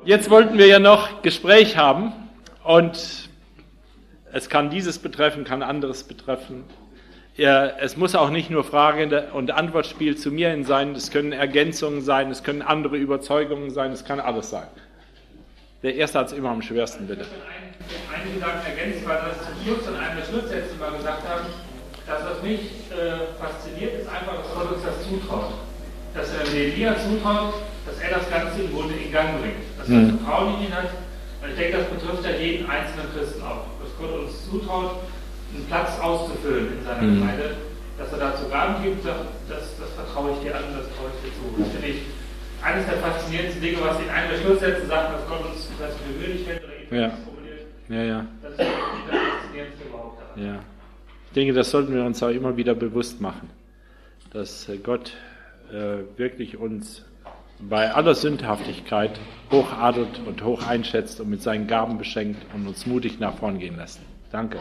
Jetzt wollten wir ja noch Gespräch haben und es kann dieses betreffen, kann anderes betreffen. Ja, es muss auch nicht nur Frage- und Antwortspiel zu mir hin sein, es können Ergänzungen sein, es können andere Überzeugungen sein, es kann alles sein. Der erste hat es immer am schwersten, bitte. Ich will einen Gedanken ergänzen, weil das zum Schluss in einem der Schlusssätze mal gesagt haben, dass was mich fasziniert, ist einfach, dass Gott uns das zutraut. Dass er Elia zutraut, dass er das Ganze im Grunde in Gang bringt. Dass er Vertrauen in ihn hat. Und ich denke, das betrifft ja jeden einzelnen Christen auch. Dass Gott uns zutraut, einen Platz auszufüllen in seiner Gemeinde, dass er dazu Gaben gibt, das vertraue ich dir an, das traue ich dir zu. Das finde ich eines der faszinierendsten Dinge, was in einem der Schlusssätze sagt, dass Gott uns das für gewöhnlich hält oder eben formuliert. Ja. Das ist das faszinierendste überhaupt daran. Ja. Ich denke, das sollten wir uns auch immer wieder bewusst machen, dass Gott wirklich uns bei aller Sündhaftigkeit hoch adelt und hoch einschätzt und mit seinen Gaben beschenkt und uns mutig nach vorn gehen lässt. Danke.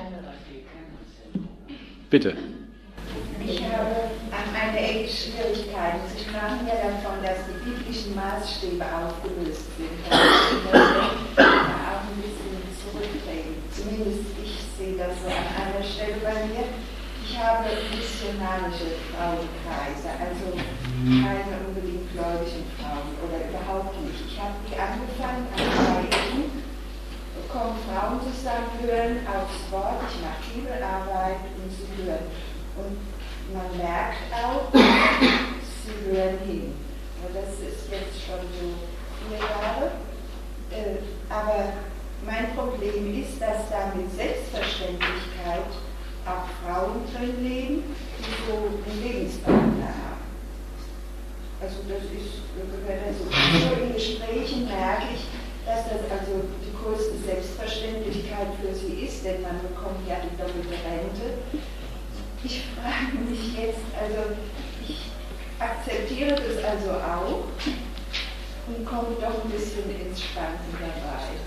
Bitte. Ich habe an eine Ecke Schwierigkeiten. Sie sprachen ja davon, dass die biblischen Maßstäbe aufgelöst sind. Ich möchte auch ein bisschen zurücktreten. Zumindest ich sehe das so an einer Stelle bei mir. Ich habe missionarische Frauenkreise, also keine unbedingt gläubigen Frauen oder überhaupt nicht. Ich habe die angefangen an 2 Ecken, kommen Frauen zusammen, hören aufs Wort, ich mache Bibelarbeit und sie hören. Und man merkt auch, sie hören hin. Das ist jetzt schon so 4 Jahre. Aber mein Problem ist, dass da mit Selbstverständlichkeit auch Frauen drin leben, die so einen Lebenspartner haben. Also das ist, so in Gesprächen merke ich, dass das also die größte Selbstverständlichkeit für sie ist, denn man bekommt ja die doppelte Rente. Ich frage mich jetzt, also ich akzeptiere das also auch und komme doch ein bisschen ins Schwanken dabei.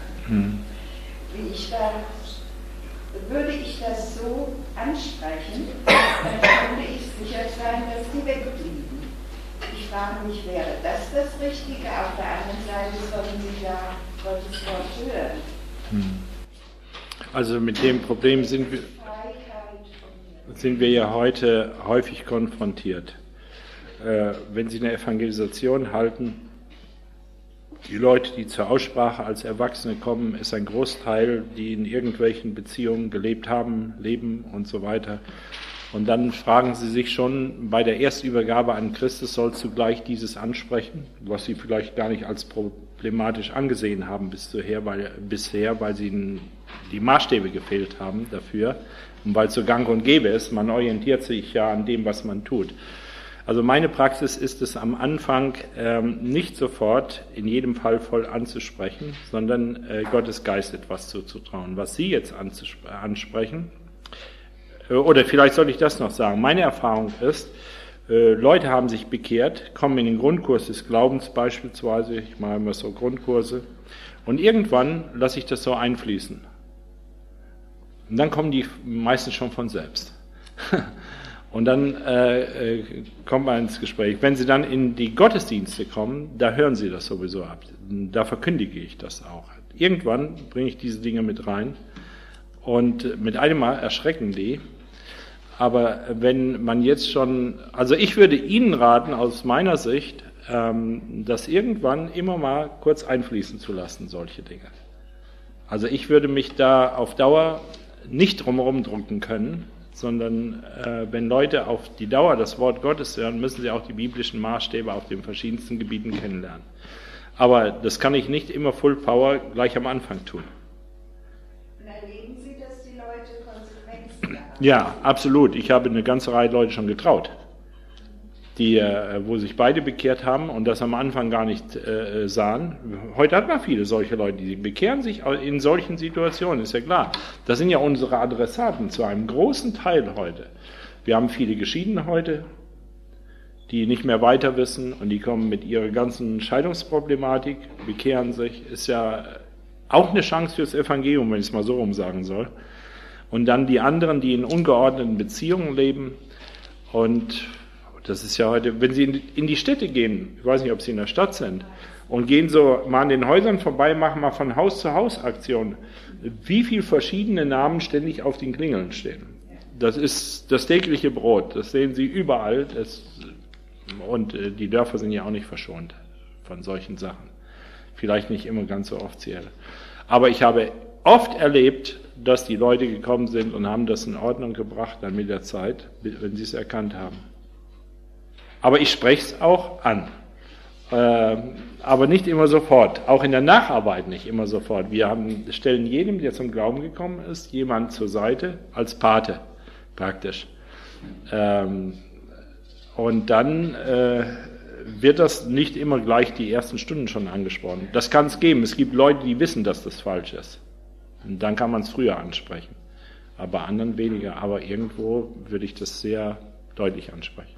Würde ich das so ansprechen, dann könnte ich sicher sein, dass die wegblieben. Ich frage mich, wäre das das Richtige? Auf der anderen Seite sollten sie ja Gottes Wort hören. Also mit dem Problem sind wir ja heute häufig konfrontiert. Wenn Sie eine Evangelisation halten, die Leute, die zur Aussprache als Erwachsene kommen, ist ein Großteil, die in irgendwelchen Beziehungen gelebt haben, leben und so weiter. Und dann fragen sie sich schon, bei der Erstübergabe an Christus sollst du gleich dieses ansprechen, was sie vielleicht gar nicht als problematisch angesehen haben bisher, weil sie die Maßstäbe gefehlt haben dafür und weil es so gang und gäbe ist. Man orientiert sich ja an dem, was man tut. Also meine Praxis ist es am Anfang nicht sofort in jedem Fall voll anzusprechen, sondern Gottes Geist etwas zuzutrauen. Was Sie jetzt ansprechen, oder vielleicht soll ich das noch sagen, meine Erfahrung ist, Leute haben sich bekehrt, kommen in den Grundkurs des Glaubens beispielsweise, ich mache immer so Grundkurse, und irgendwann lasse ich das so einfließen. Und dann kommen die meistens schon von selbst. Und dann kommt man ins Gespräch. Wenn Sie dann in die Gottesdienste kommen, da hören Sie das sowieso ab. Da verkündige ich das auch. Irgendwann bringe ich diese Dinge mit rein und mit einem Mal erschrecken die. Aber wenn man jetzt schon, also ich würde Ihnen raten, aus meiner Sicht, das irgendwann immer mal kurz einfließen zu lassen, solche Dinge. Also ich würde mich da auf Dauer nicht drumherum drücken können, sondern wenn Leute auf die Dauer das Wort Gottes hören, müssen sie auch die biblischen Maßstäbe auf den verschiedensten Gebieten kennenlernen. Aber das kann ich nicht immer Full Power gleich am Anfang tun. Und erleben Sie, dass die Leute Konsequenzen haben? Ja, absolut. Ich habe eine ganze Reihe Leute schon getraut, wo sich beide bekehrt haben und das am Anfang gar nicht sahen. Heute hat man viele solche Leute, die bekehren sich in solchen Situationen, ist ja klar. Das sind ja unsere Adressaten zu einem großen Teil heute. Wir haben viele Geschiedene heute, die nicht mehr weiter wissen und die kommen mit ihrer ganzen Scheidungsproblematik, bekehren sich. Ist ja auch eine Chance fürs Evangelium, wenn ich es mal so rum sagen soll. Und dann die anderen, die in ungeordneten Beziehungen leben und das ist ja heute, wenn Sie in die Städte gehen, ich weiß nicht, ob Sie in der Stadt sind, und gehen so mal an den Häusern vorbei, machen mal von Haus zu Haus Aktionen. Wie viele verschiedene Namen ständig auf den Klingeln stehen. Das ist das tägliche Brot, das sehen Sie überall. Und die Dörfer sind ja auch nicht verschont von solchen Sachen. Vielleicht nicht immer ganz so offiziell. Aber ich habe oft erlebt, dass die Leute gekommen sind und haben das in Ordnung gebracht dann mit der Zeit, wenn sie es erkannt haben. Aber ich spreche es auch an. Aber nicht immer sofort. Auch in der Nacharbeit nicht immer sofort. Wir stellen jedem, der zum Glauben gekommen ist, jemand zur Seite als Pate praktisch. Und dann wird das nicht immer gleich die ersten Stunden schon angesprochen. Das kann es geben. Es gibt Leute, die wissen, dass das falsch ist. Und dann kann man es früher ansprechen. Aber anderen weniger. Aber irgendwo würde ich das sehr deutlich ansprechen.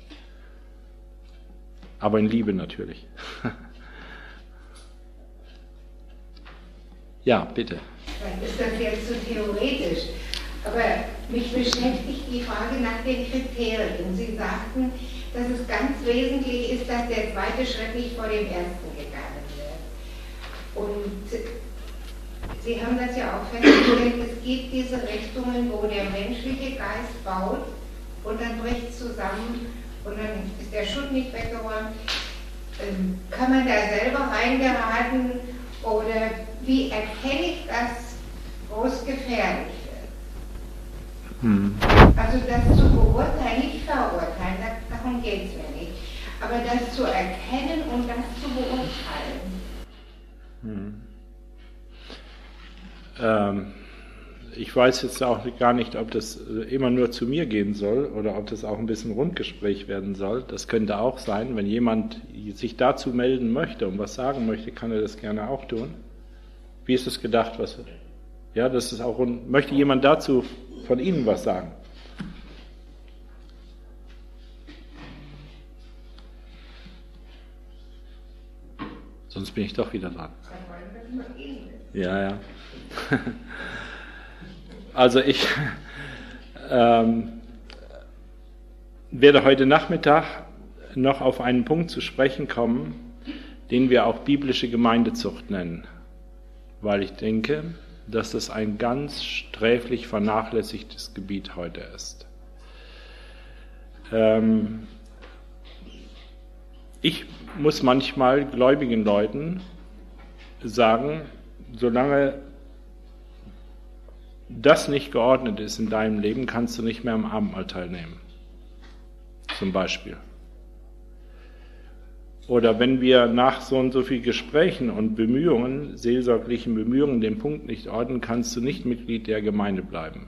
Aber in Liebe natürlich. Ja, bitte. Vielleicht ist das jetzt zu theoretisch. Aber mich beschäftigt die Frage nach den Kriterien. Sie sagten, dass es ganz wesentlich ist, dass der zweite Schritt nicht vor dem ersten gegangen wird. Und Sie haben das ja auch festgestellt, es gibt diese Richtungen, wo der menschliche Geist baut und dann bricht es zusammen und dann ist der Schutt nicht weggeräumt. Kann man da selber reingeraten oder wie erkenne ich das, wo es gefährlich wird? Also das zu beurteilen, nicht verurteilen, darum geht es mir nicht. Aber das zu erkennen und das zu beurteilen. Ich weiß jetzt auch gar nicht, ob das immer nur zu mir gehen soll oder ob das auch ein bisschen Rundgespräch werden soll. Das könnte auch sein. Wenn jemand sich dazu melden möchte und was sagen möchte, kann er das gerne auch tun. Wie ist es gedacht? Ja, das ist auch rund. Möchte jemand dazu von Ihnen was sagen? Sonst bin ich doch wieder dran. Ja. Also ich werde heute Nachmittag noch auf einen Punkt zu sprechen kommen, den wir auch biblische Gemeindezucht nennen, weil ich denke, dass das ein ganz sträflich vernachlässigtes Gebiet heute ist. Ich muss manchmal gläubigen Leuten sagen, solange das nicht geordnet ist in deinem Leben, kannst du nicht mehr am Abendmahl teilnehmen. Zum Beispiel. Oder wenn wir nach so und so viel Gesprächen und Bemühungen, seelsorglichen Bemühungen, den Punkt nicht ordnen, kannst du nicht Mitglied der Gemeinde bleiben.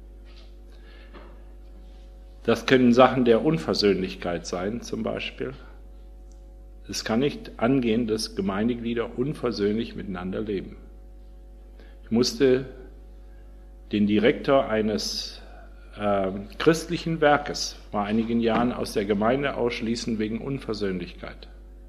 Das können Sachen der Unversöhnlichkeit sein, zum Beispiel. Es kann nicht angehen, dass Gemeindeglieder unversöhnlich miteinander leben. Ich musste den Direktor eines christlichen Werkes vor einigen Jahren aus der Gemeinde ausschließen wegen Unversöhnlichkeit.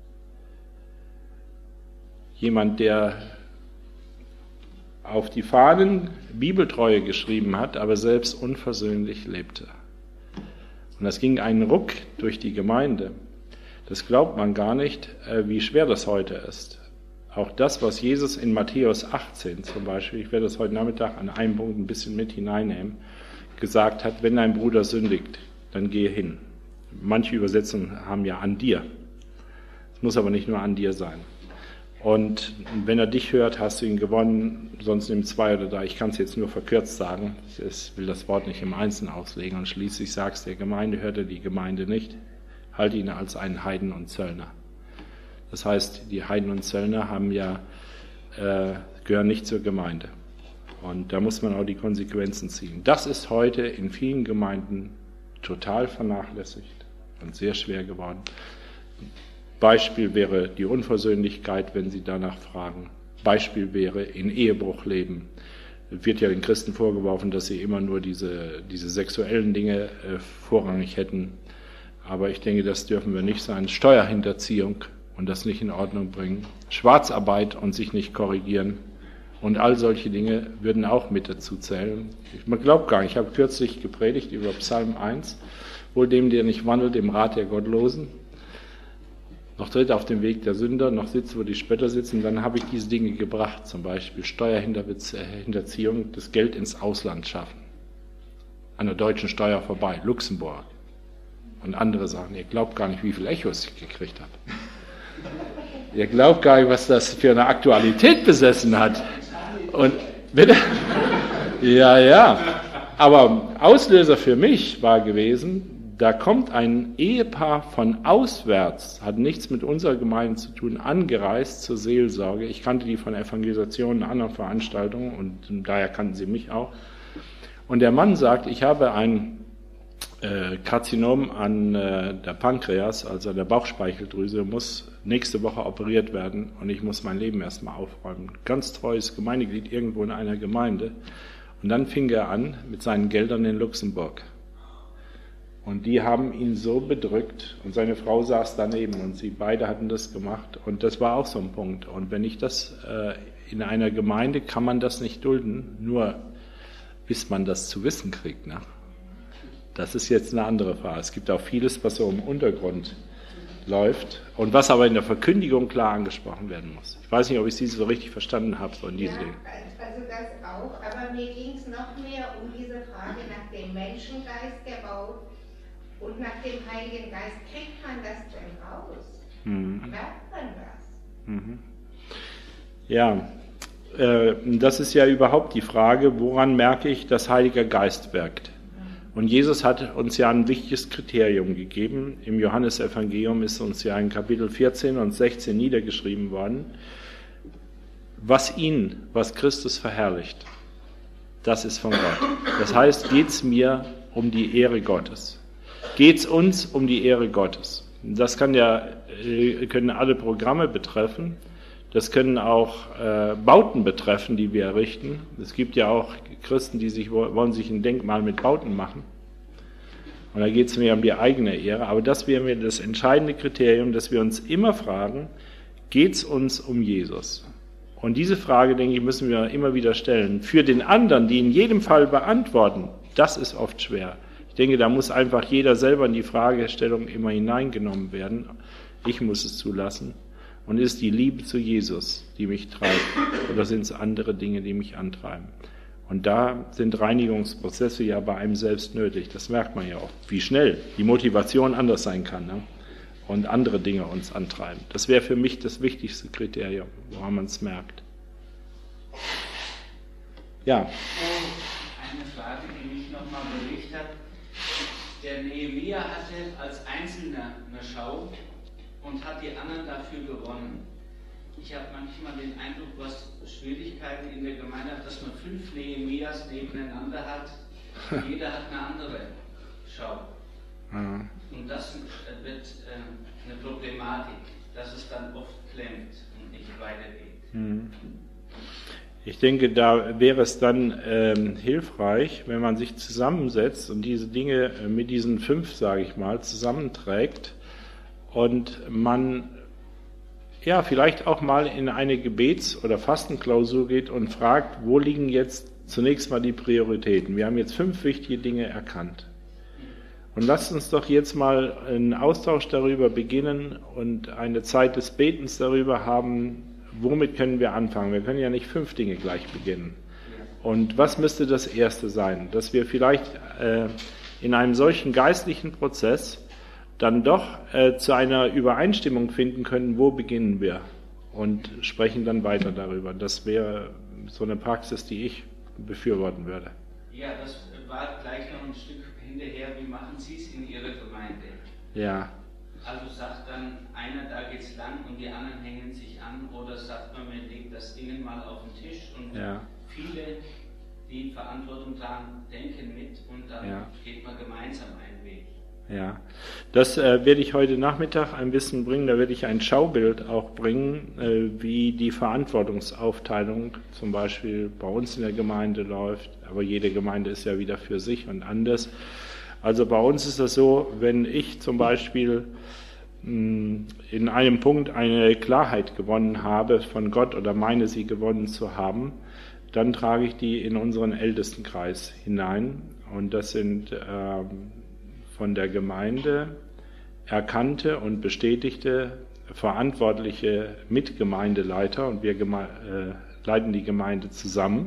Jemand, der auf die Fahnen Bibeltreue geschrieben hat, aber selbst unversöhnlich lebte. Und das ging einen Ruck durch die Gemeinde. Das glaubt man gar nicht, wie schwer das heute ist. Auch das, was Jesus in Matthäus 18 zum Beispiel, ich werde das heute Nachmittag an einem Punkt ein bisschen mit hineinnehmen, gesagt hat, wenn dein Bruder sündigt, dann gehe hin. Manche Übersetzungen haben ja an dir. Es muss aber nicht nur an dir sein. Und wenn er dich hört, hast du ihn gewonnen, sonst nimm 2 oder 3. Ich kann es jetzt nur verkürzt sagen. Ich will das Wort nicht im Einzelnen auslegen. Und schließlich sagst der Gemeinde, hört er die Gemeinde nicht. Halte ihn als einen Heiden und Zöllner. Das heißt, die Heiden und Zöllner gehören nicht zur Gemeinde. Und da muss man auch die Konsequenzen ziehen. Das ist heute in vielen Gemeinden total vernachlässigt und sehr schwer geworden. Beispiel wäre die Unversöhnlichkeit, wenn Sie danach fragen. Beispiel wäre in Ehebruch leben. Es wird ja den Christen vorgeworfen, dass sie immer nur diese sexuellen Dinge vorrangig hätten. Aber ich denke, das dürfen wir nicht sein. Steuerhinterziehung und das nicht in Ordnung bringen. Schwarzarbeit und sich nicht korrigieren. Und all solche Dinge würden auch mit dazu zählen. Man glaubt gar nicht, ich habe kürzlich gepredigt über Psalm 1, wohl dem, der nicht wandelt im Rat der Gottlosen. noch tritt auf dem Weg der Sünder, noch sitzt, wo die Spötter sitzen, dann habe ich diese Dinge gebracht, zum Beispiel Steuerhinterziehung, das Geld ins Ausland schaffen, an der deutschen Steuer vorbei, Luxemburg und andere Sachen. Ihr glaubt gar nicht, wie viel Echos ich gekriegt habe. Ihr glaubt gar nicht, was das für eine Aktualität besessen hat. Und bitte? Ja. Aber Auslöser für mich war gewesen, da kommt ein Ehepaar von auswärts, hat nichts mit unserer Gemeinde zu tun, angereist zur Seelsorge. Ich kannte die von Evangelisationen, anderen Veranstaltungen und daher kannten sie mich auch. Und der Mann sagt, ich habe ein Karzinom an der Pankreas, also an der Bauchspeicheldrüse, muss nächste Woche operiert werden und ich muss mein Leben erstmal aufräumen. Ganz treues Gemeindeglied irgendwo in einer Gemeinde. Und dann fing er an mit seinen Geldern in Luxemburg. Und die haben ihn so bedrückt und seine Frau saß daneben und sie beide hatten das gemacht und das war auch so ein Punkt. Und wenn ich das in einer Gemeinde, kann man das nicht dulden, nur bis man das zu wissen kriegt. Ne? Das ist jetzt eine andere Frage. Es gibt auch vieles, was so im Untergrund läuft und was aber in der Verkündigung klar angesprochen werden muss. Ich weiß nicht, ob ich Sie so richtig verstanden habe, so in diese Dinge. Also das auch, aber mir ging es noch mehr um diese Frage nach dem Menschengeist, der baut. Und nach dem Heiligen Geist kriegt man das denn raus? Merkt man das? Ja, das ist ja überhaupt die Frage, woran merke ich, dass Heiliger Geist wirkt? Und Jesus hat uns ja ein wichtiges Kriterium gegeben. Im Johannesevangelium ist uns ja in Kapitel 14 und 16 niedergeschrieben worden, was Christus verherrlicht, das ist von Gott. Das heißt, geht es mir um die Ehre Gottes. Geht es uns um die Ehre Gottes? Das können alle Programme betreffen, das können auch Bauten betreffen, die wir errichten. Es gibt ja auch Christen, die wollen sich ein Denkmal mit Bauten machen. Und da geht es mir um die eigene Ehre. Aber das wäre mir das entscheidende Kriterium, dass wir uns immer fragen, geht es uns um Jesus? Und diese Frage, denke ich, müssen wir immer wieder stellen. Für den anderen, die in jedem Fall beantworten, das ist oft schwer. Ich denke, da muss einfach jeder selber in die Fragestellung immer hineingenommen werden. Ich muss es zulassen. Und ist die Liebe zu Jesus, die mich treibt, oder sind es andere Dinge, die mich antreiben? Und da sind Reinigungsprozesse ja bei einem selbst nötig. Das merkt man ja auch, wie schnell die Motivation anders sein kann, ne? Und andere Dinge uns antreiben. Das wäre für mich das wichtigste Kriterium, woran man es merkt. Ja. Eine Frage, die mich nochmal bewegt hat. Der Nehemia hatte als Einzelner eine Schau und hat die anderen dafür gewonnen. Ich habe manchmal den Eindruck, was Schwierigkeiten in der Gemeinde hat, dass man 5 Nehemias nebeneinander hat. Jeder hat eine andere Schau. Ja. Und das wird eine Problematik, dass es dann oft klemmt und nicht weitergeht. Ich denke, da wäre es dann hilfreich, wenn man sich zusammensetzt und diese Dinge mit diesen 5, sage ich mal, zusammenträgt und man ja vielleicht auch mal in eine Gebets- oder Fastenklausur geht und fragt, wo liegen jetzt zunächst mal die Prioritäten. Wir haben jetzt 5 wichtige Dinge erkannt. Und lasst uns doch jetzt mal einen Austausch darüber beginnen und eine Zeit des Betens darüber haben, womit können wir anfangen. Wir können ja nicht 5 Dinge gleich beginnen. Und was müsste das Erste sein? Dass wir vielleicht in einem solchen geistlichen Prozess dann doch zu einer Übereinstimmung finden können, wo beginnen wir und sprechen dann weiter darüber. Das wäre so eine Praxis, die ich befürworten würde. Ja, das war gleich noch ein Stück hinterher. Wie machen Sie es in Ihrer Gemeinde? Ja. Also sagt dann einer, da geht's lang und die anderen hängen sich an, oder sagt man, man legt das Ding mal auf den Tisch und viele, die Verantwortung tragen, denken mit und dann geht man gemeinsam einen Weg. Ja, das werde ich heute Nachmittag ein bisschen bringen. Da werde ich ein Schaubild auch bringen, wie die Verantwortungsaufteilung zum Beispiel bei uns in der Gemeinde läuft. Aber jede Gemeinde ist ja wieder für sich und anders. Also bei uns ist das so, wenn ich zum Beispiel in einem Punkt eine Klarheit gewonnen habe von Gott oder meine sie gewonnen zu haben, dann trage ich die in unseren Ältestenkreis hinein. Und das sind von der Gemeinde erkannte und bestätigte verantwortliche Mitgemeindeleiter und wir leiten die Gemeinde zusammen.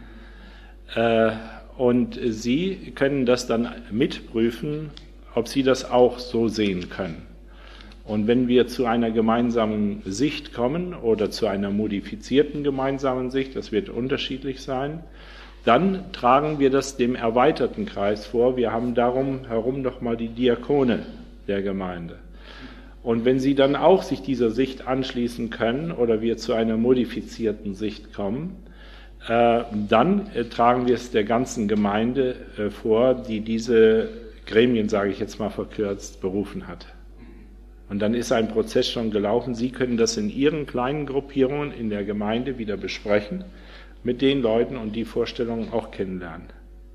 Und Sie können das dann mitprüfen, ob Sie das auch so sehen können. Und wenn wir zu einer gemeinsamen Sicht kommen oder zu einer modifizierten gemeinsamen Sicht, das wird unterschiedlich sein, dann tragen wir das dem erweiterten Kreis vor. Wir haben darum herum nochmal die Diakone der Gemeinde. Und wenn Sie dann auch sich dieser Sicht anschließen können oder wir zu einer modifizierten Sicht kommen, dann tragen wir es der ganzen Gemeinde vor, die diese Gremien, sage ich jetzt mal verkürzt, berufen hat. Und dann ist ein Prozess schon gelaufen. Sie können das in Ihren kleinen Gruppierungen in der Gemeinde wieder besprechen mit den Leuten und die Vorstellungen auch kennenlernen.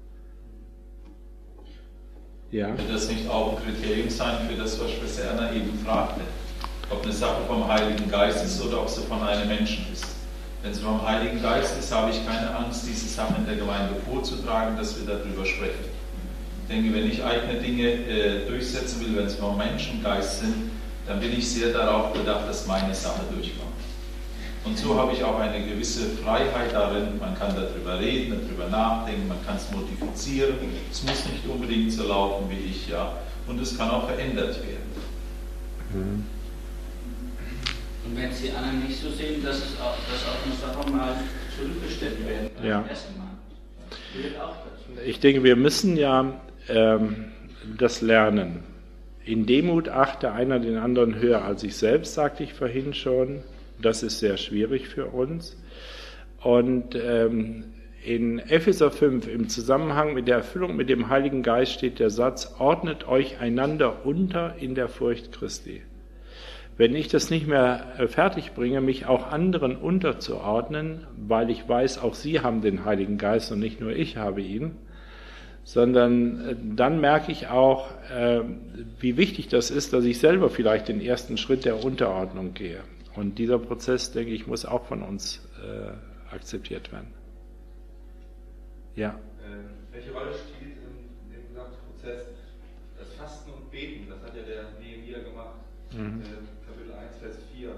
Ja? Wird das nicht auch ein Kriterium sein für das, was Schwester Erna eben fragte? Ob eine Sache vom Heiligen Geist ist oder ob sie von einem Menschen ist. Wenn es vom Heiligen Geist ist, habe ich keine Angst, diese Sachen in der Gemeinde vorzutragen, dass wir darüber sprechen. Ich denke, wenn ich eigene Dinge durchsetzen will, wenn es vom Menschengeist sind, dann bin ich sehr darauf bedacht, dass meine Sache durchkommt. Und so habe ich auch eine gewisse Freiheit darin. Man kann darüber reden, darüber nachdenken, man kann es modifizieren. Es muss nicht unbedingt so laufen wie ich, ja. Und es kann auch verändert werden. Und wenn Sie anderen nicht so sehen, dass auch eine Sache mal zurückgestellt werden kann. Ja. Gehört auch dazu. Ich denke, wir müssen ja das lernen. In Demut achte einer den anderen höher als sich selbst, sagte ich vorhin schon. Das ist sehr schwierig für uns. Und in Epheser 5 im Zusammenhang mit der Erfüllung mit dem Heiligen Geist steht der Satz, ordnet euch einander unter in der Furcht Christi. Wenn ich das nicht mehr fertig bringe, mich auch anderen unterzuordnen, weil ich weiß, auch sie haben den Heiligen Geist und nicht nur ich habe ihn, sondern dann merke ich auch, wie wichtig das ist, dass ich selber vielleicht den ersten Schritt der Unterordnung gehe. Und dieser Prozess, denke ich, muss auch von uns akzeptiert werden. Ja. Welche Rolle spielt in dem gesamten Prozess das Fasten und Beten? Das hat ja der Nehemia gemacht. Kapitel 1, Vers 4.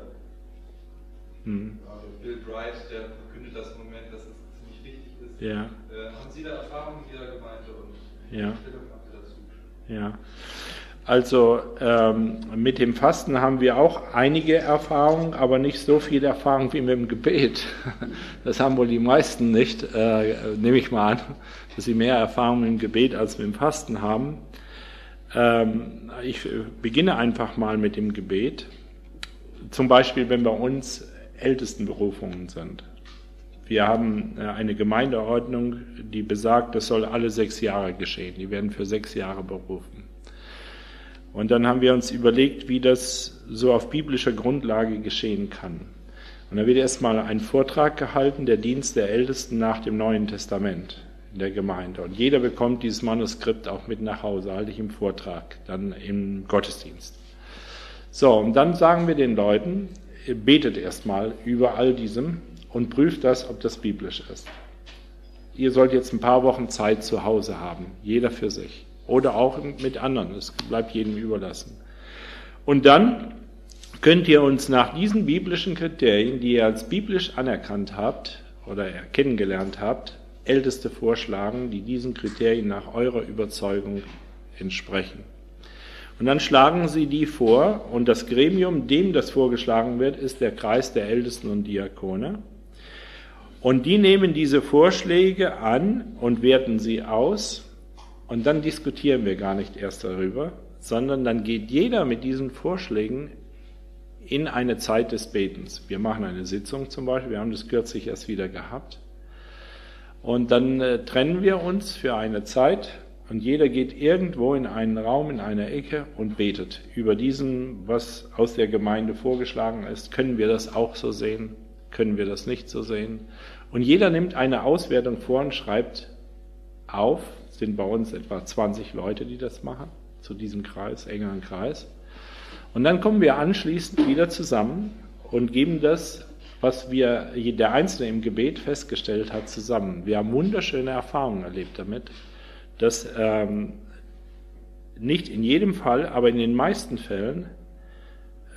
Also Bill Bright, der verkündet das im Moment, dass es ziemlich wichtig ist. Ja. Haben Sie da Erfahrungen in Ihrer Gemeinde und ja. Stellung habt ihr dazu? Ja. Also mit dem Fasten haben wir auch einige Erfahrungen, aber nicht so viel Erfahrung wie mit dem Gebet. Das haben wohl die meisten nicht, nehme ich mal an, dass sie mehr Erfahrung mit dem Gebet als mit dem Fasten haben. Ich beginne einfach mal mit dem Gebet. Zum Beispiel, wenn bei uns Ältestenberufungen sind. Wir haben eine Gemeindeordnung, die besagt, das soll alle 6 Jahre geschehen. Die werden für 6 Jahre berufen. Und dann haben wir uns überlegt, wie das so auf biblischer Grundlage geschehen kann. Und da wird erstmal ein Vortrag gehalten, der Dienst der Ältesten nach dem Neuen Testament in der Gemeinde. Und jeder bekommt dieses Manuskript auch mit nach Hause, halte ich im Vortrag, dann im Gottesdienst. So, und dann sagen wir den Leuten, betet erstmal über all diesem und prüft das, ob das biblisch ist. Ihr sollt jetzt ein paar Wochen Zeit zu Hause haben, jeder für sich. Oder auch mit anderen, es bleibt jedem überlassen. Und dann könnt ihr uns nach diesen biblischen Kriterien, die ihr als biblisch anerkannt habt oder kennengelernt habt, Älteste vorschlagen, die diesen Kriterien nach eurer Überzeugung entsprechen. Und dann schlagen sie die vor und das Gremium, dem das vorgeschlagen wird, ist der Kreis der Ältesten und Diakone. Und die nehmen diese Vorschläge an und werten sie aus. Und dann diskutieren wir gar nicht erst darüber, sondern dann geht jeder mit diesen Vorschlägen in eine Zeit des Betens. Wir machen eine Sitzung zum Beispiel, wir haben das kürzlich erst wieder gehabt. Und dann trennen wir uns für eine Zeit und jeder geht irgendwo in einen Raum, in eine Ecke und betet über diesen, was aus der Gemeinde vorgeschlagen ist. Können wir das auch so sehen? Können wir das nicht so sehen? Und jeder nimmt eine Auswertung vor und schreibt auf. Es sind bei uns etwa 20 Leute, die das machen, zu diesem Kreis, engeren Kreis. Und dann kommen wir anschließend wieder zusammen und geben das, was der Einzelne im Gebet festgestellt hat, zusammen. Wir haben wunderschöne Erfahrungen erlebt damit, dass nicht in jedem Fall, aber in den meisten Fällen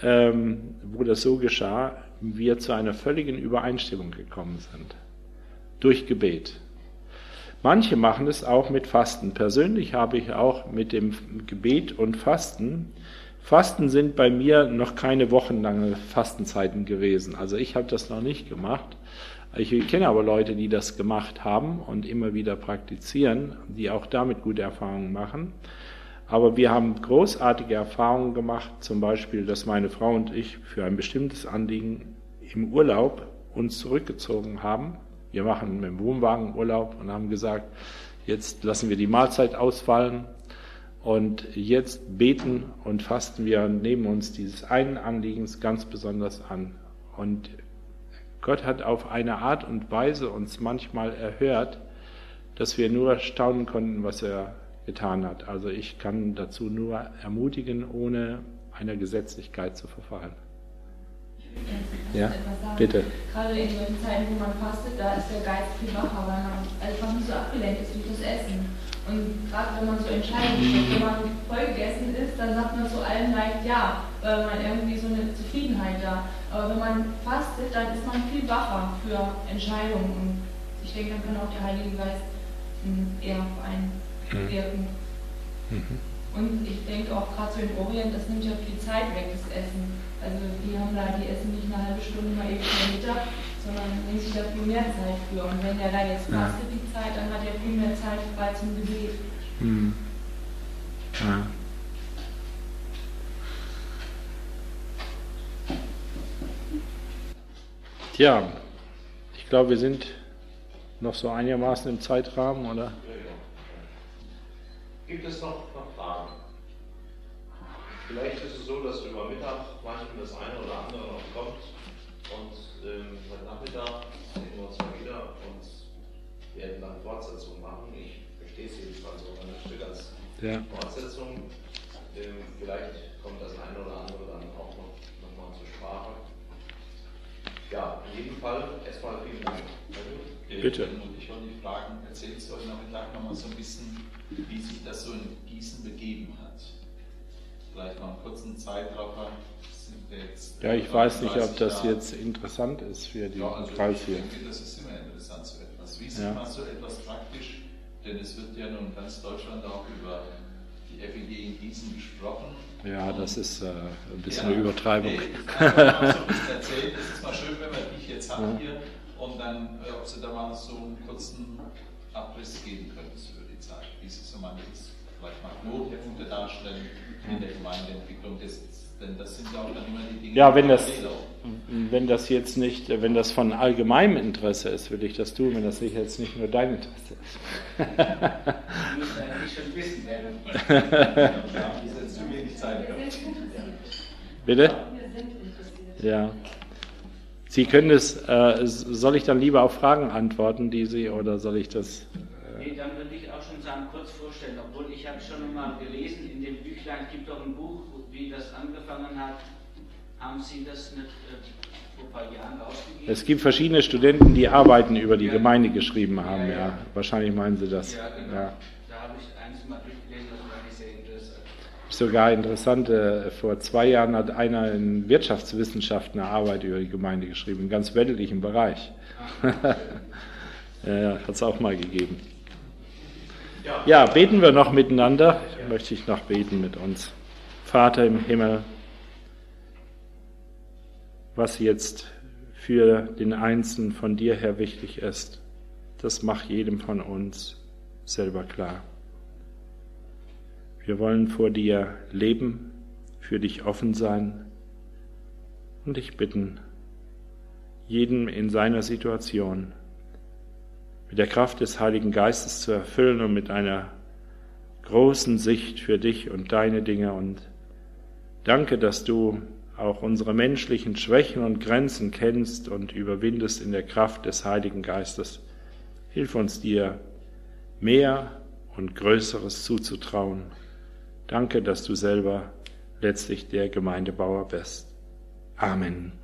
wo das so geschah, wir zu einer völligen Übereinstimmung gekommen sind. Durch Gebet. Manche machen es auch mit Fasten. Persönlich habe ich auch mit dem Gebet und Fasten sind bei mir noch keine wochenlange Fastenzeiten gewesen. Also ich habe das noch nicht gemacht. Ich kenne aber Leute, die das gemacht haben und immer wieder praktizieren, die auch damit gute Erfahrungen machen. Aber wir haben großartige Erfahrungen gemacht, zum Beispiel, dass meine Frau und ich für ein bestimmtes Anliegen im Urlaub uns zurückgezogen haben. Wir machen mit dem Wohnwagen Urlaub und haben gesagt, jetzt lassen wir die Mahlzeit ausfallen und jetzt beten und fasten wir und nehmen uns dieses einen Anliegens ganz besonders an. Und Gott hat auf eine Art und Weise uns manchmal erhört, dass wir nur staunen konnten, was er getan hat. Also ich kann dazu nur ermutigen, ohne einer Gesetzlichkeit zu verfallen. Ja, bitte. Gerade in solchen Zeiten, wo man fastet, da ist der Geist viel wacher, weil man einfach nicht so abgelenkt ist durch das Essen. Und gerade wenn man so Entscheidungen trifft, wenn man voll gegessen ist, dann sagt man zu allem leicht ja, weil man irgendwie so eine Zufriedenheit da. Aber wenn man fastet, dann ist man viel wacher für Entscheidungen. Und ich denke, dann kann auch der Heilige Geist eher auf einen wirken. Und ich denke auch gerade so im Orient, das nimmt ja viel Zeit weg, das Essen. Also die essen nicht eine halbe Stunde mal eben zum Mittag, sondern nehmen sich da viel mehr Zeit für. Und wenn der da jetzt fastet die Zeit, dann hat er viel mehr Zeit frei zum Gebet. Ja. Tja, ich glaube, wir sind noch so einigermaßen im Zeitrahmen, oder? Gibt es noch Fragen? Vielleicht ist es so, dass über Mittag manchmal das eine oder andere noch kommt und heute Nachmittag sehen wir uns mal wieder und werden dann Fortsetzung machen. Ich verstehe es jedenfalls so ein Stück als Fortsetzung. Vielleicht kommt das eine oder andere dann auch noch mal zur Sprache. Ja, in jedem Fall erstmal vielen Dank. Bitte. Und ich wollte die Fragen, erzählst du heute Nachmittag nochmal so ein bisschen, wie sich das so in Gießen begeben hat? Vielleicht noch einen kurzen Zeitraffer. Ja, ich weiß nicht, ob das jetzt interessant ist für den Kreis hier. Ich denke, das ist immer interessant so etwas. Wie sieht man so etwas praktisch? Denn es wird ja nun in ganz Deutschland auch über die FEG in Gießen gesprochen. Ja, das ist ein bisschen eine Übertreibung. Einfach mal so ein bisschen erzählen. Es ist mal schön, wenn wir dich jetzt haben hier und dann, ob Sie da mal so einen kurzen Abriss geben können über die Zeit. Wie Sie so mal vielleicht mal Knotenpunkte darstellen in der Gemeindeentwicklung. Denn das sind ja auch dann immer die Dinge, ja, wenn das von allgemeinem Interesse ist, würde ich das tun, wenn das jetzt nicht nur dein Interesse ist. Du musst eigentlich schon wissen, wer ist jetzt zu wenig Zeit. Bitte? Ja. Sie können es, soll ich dann lieber auf Fragen antworten, oder soll ich das? Nee, dann würde ich auch schon sagen, kurz vorstellen, obwohl ich habe schon mal gelesen, in dem Büchlein gibt doch ein Buch, wie das angefangen hat. Haben Sie das nicht vor ein paar Jahren rausgegeben? Es gibt verschiedene Studenten, die Arbeiten über die Gemeinde geschrieben haben, ja. Wahrscheinlich meinen Sie das. Ja, genau. Ja. Da habe ich eins mal durchgelesen, das war nicht sehr interessant. Sogar interessant, vor 2 Jahren hat einer in Wirtschaftswissenschaften eine Arbeit über die Gemeinde geschrieben, im ganz weltlichen Bereich. Ja, hat es auch mal gegeben. Ja, beten wir noch miteinander. Möchte ich noch beten mit uns. Vater im Himmel, was jetzt für den Einzelnen von dir her wichtig ist, das macht jedem von uns selber klar. Wir wollen vor dir leben, für dich offen sein und dich bitten, jedem in seiner Situation mit der Kraft des Heiligen Geistes zu erfüllen und mit einer großen Sicht für dich und deine Dinge. Und danke, dass du auch unsere menschlichen Schwächen und Grenzen kennst und überwindest in der Kraft des Heiligen Geistes. Hilf uns dir, mehr und Größeres zuzutrauen. Danke, dass du selber letztlich der Gemeindebauer bist. Amen.